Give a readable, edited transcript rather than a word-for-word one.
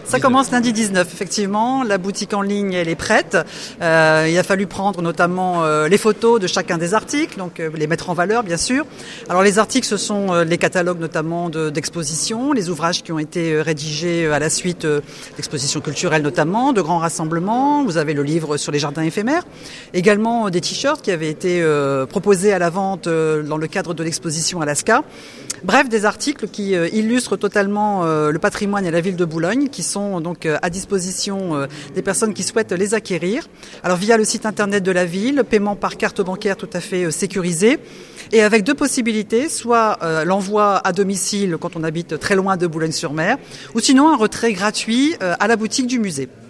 Ça commence lundi 19, effectivement. La boutique en ligne, elle est prête. Il a fallu prendre notamment les photos de chacun des articles, donc les mettre en valeur, bien sûr. Alors les articles, ce sont les catalogues notamment d'expositions, les ouvrages qui ont été rédigés à la suite d'expositions culturelles notamment, de grands rassemblements. Vous avez le livre sur les jardins éphémères. Également des t-shirts qui avaient été proposés à la vente dans le cadre de l'exposition Alaska. Bref, des articles qui illustrent totalement le patrimoine et la ville de Boulogne, qui sont donc à disposition des personnes qui souhaitent les acquérir. Alors via le site internet de la ville, paiement par carte bancaire tout à fait sécurisé, et avec deux possibilités, soit l'envoi à domicile quand on habite très loin de Boulogne-sur-Mer, ou sinon un retrait gratuit à la boutique du musée.